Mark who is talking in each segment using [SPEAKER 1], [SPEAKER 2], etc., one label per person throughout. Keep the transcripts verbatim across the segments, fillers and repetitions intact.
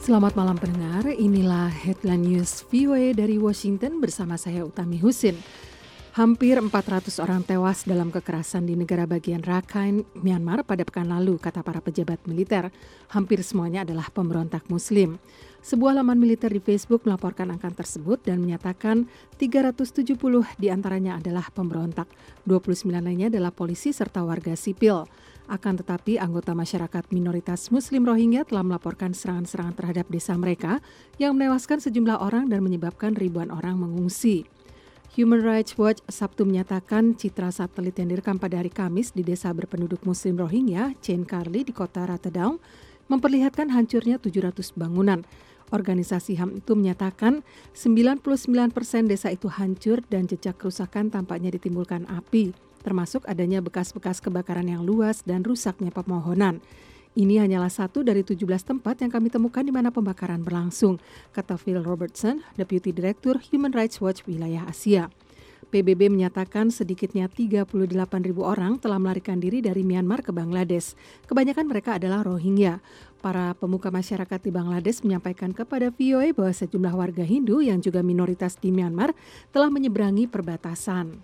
[SPEAKER 1] Selamat malam pendengar, inilah Headline News V O A dari Washington bersama saya Utami Husin. Hampir empat ratus orang tewas dalam kekerasan di negara bagian Rakhine, Myanmar pada pekan lalu, kata para pejabat militer. Hampir semuanya adalah pemberontak Muslim. Sebuah laman militer di Facebook melaporkan angka tersebut dan menyatakan tiga ratus tujuh puluh diantaranya adalah pemberontak, dua puluh sembilan lainnya adalah polisi serta warga sipil. Akan tetapi, anggota masyarakat minoritas Muslim Rohingya telah melaporkan serangan-serangan terhadap desa mereka yang menewaskan sejumlah orang dan menyebabkan ribuan orang mengungsi. Human Rights Watch Sabtu menyatakan citra satelit yang direkam pada hari Kamis di desa berpenduduk Muslim Rohingya, Chain Karli di kota Ratadong, memperlihatkan hancurnya tujuh ratus bangunan. Organisasi H A M itu menyatakan sembilan puluh sembilan persen desa itu hancur dan jejak kerusakan tampaknya ditimbulkan api, termasuk adanya bekas-bekas kebakaran yang luas dan rusaknya pepohonan. Ini hanyalah satu dari tujuh belas tempat yang kami temukan di mana pembakaran berlangsung, kata Phil Robertson, Deputy Director Human Rights Watch Wilayah Asia. P B B menyatakan sedikitnya tiga puluh delapan ribu orang telah melarikan diri dari Myanmar ke Bangladesh. Kebanyakan mereka adalah Rohingya. Para pemuka masyarakat di Bangladesh menyampaikan kepada V O A bahwa sejumlah warga Hindu yang juga minoritas di Myanmar telah menyeberangi perbatasan.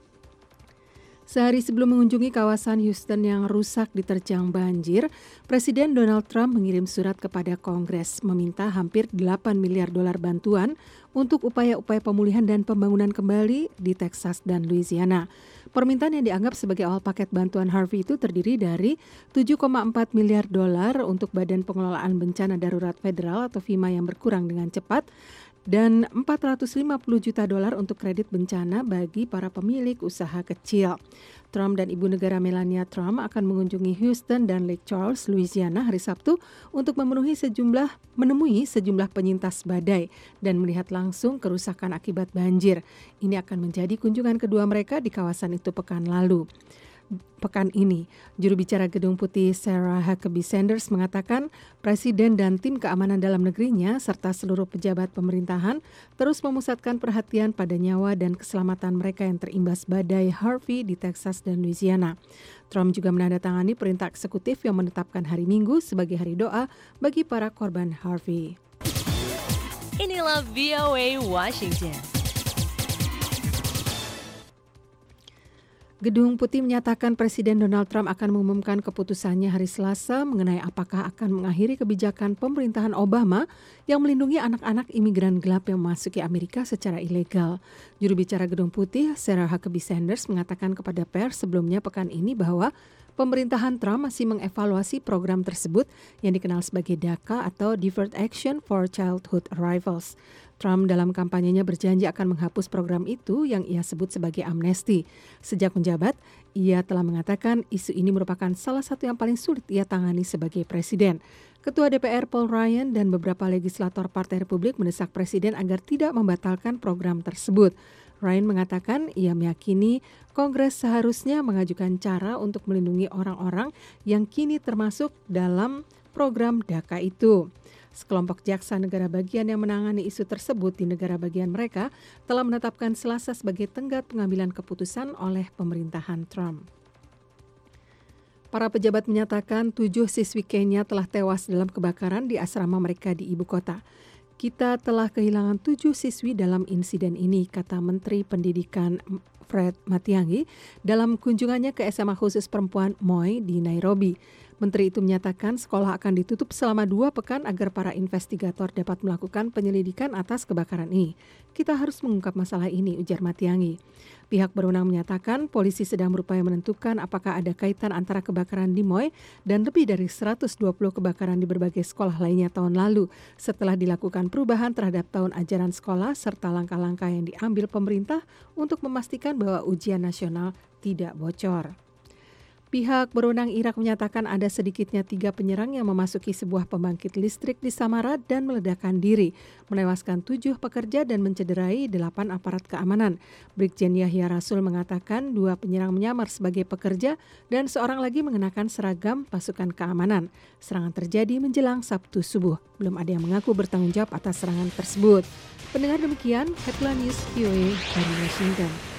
[SPEAKER 1] Sehari sebelum mengunjungi kawasan Houston yang rusak diterjang banjir, Presiden Donald Trump mengirim surat kepada Kongres meminta hampir delapan miliar dolar bantuan untuk upaya-upaya pemulihan dan pembangunan kembali di Texas dan Louisiana. Permintaan yang dianggap sebagai awal paket bantuan Harvey itu terdiri dari tujuh koma empat miliar dolar untuk Badan Pengelolaan Bencana Darurat Federal atau FEMA yang berkurang dengan cepat, dan empat ratus lima puluh juta dolar untuk kredit bencana bagi para pemilik usaha kecil. Trump dan ibu negara Melania Trump akan mengunjungi Houston dan Lake Charles, Louisiana hari Sabtu untuk memenuhi sejumlah menemui sejumlah penyintas badai dan melihat langsung kerusakan akibat banjir. Ini akan menjadi kunjungan kedua mereka di kawasan itu pekan lalu. Pekan ini, juru bicara Gedung Putih Sarah Huckabee Sanders mengatakan Presiden dan tim keamanan dalam negerinya serta seluruh pejabat pemerintahan terus memusatkan perhatian pada nyawa dan keselamatan mereka yang terimbas badai Harvey di Texas dan Louisiana. Trump juga menandatangani perintah eksekutif yang menetapkan hari Minggu sebagai hari doa bagi para korban Harvey.
[SPEAKER 2] Inilah V O A Washington.
[SPEAKER 1] Gedung Putih menyatakan Presiden Donald Trump akan mengumumkan keputusannya hari Selasa mengenai apakah akan mengakhiri kebijakan pemerintahan Obama yang melindungi anak-anak imigran gelap yang memasuki Amerika secara ilegal. Juru bicara Gedung Putih, Sarah Huckabee Sanders, mengatakan kepada pers sebelumnya pekan ini bahwa pemerintahan Trump masih mengevaluasi program tersebut yang dikenal sebagai DACA atau Deferred Action for Childhood Arrivals. Trump dalam kampanyenya berjanji akan menghapus program itu yang ia sebut sebagai amnesti. Sejak menjabat, ia telah mengatakan isu ini merupakan salah satu yang paling sulit ia tangani sebagai presiden. Ketua D P R Paul Ryan dan beberapa legislator Partai Republik mendesak presiden agar tidak membatalkan program tersebut. Ryan mengatakan ia meyakini Kongres seharusnya mengajukan cara untuk melindungi orang-orang yang kini termasuk dalam program DACA itu. Sekelompok jaksa negara bagian yang menangani isu tersebut di negara bagian mereka telah menetapkan Selasa sebagai tenggat pengambilan keputusan oleh pemerintahan Trump. Para pejabat menyatakan tujuh siswi Kenya telah tewas dalam kebakaran di asrama mereka di ibu kota. Kita telah kehilangan tujuh siswi dalam insiden ini, kata Menteri Pendidikan Fred Matiang'i dalam kunjungannya ke S M A khusus perempuan Moi di Nairobi. Menteri itu menyatakan sekolah akan ditutup selama dua pekan agar para investigator dapat melakukan penyelidikan atas kebakaran ini. Kita harus mengungkap masalah ini, ujar Matiang'i. Pihak berwenang menyatakan polisi sedang berupaya menentukan apakah ada kaitan antara kebakaran di Moi dan lebih dari seratus dua puluh kebakaran di berbagai sekolah lainnya tahun lalu setelah dilakukan perubahan terhadap tahun ajaran sekolah serta langkah-langkah yang diambil pemerintah untuk memastikan bahwa ujian nasional tidak bocor. Pihak berwenang Irak menyatakan ada sedikitnya tiga penyerang yang memasuki sebuah pembangkit listrik di Samara dan meledakkan diri, menewaskan tujuh pekerja dan mencederai delapan aparat keamanan. Brigjen Yahya Rasul mengatakan dua penyerang menyamar sebagai pekerja dan seorang lagi mengenakan seragam pasukan keamanan. Serangan terjadi menjelang Sabtu subuh. Belum ada yang mengaku bertanggung jawab atas serangan tersebut. Pendengar demikian, Headline News V O A dari Washington.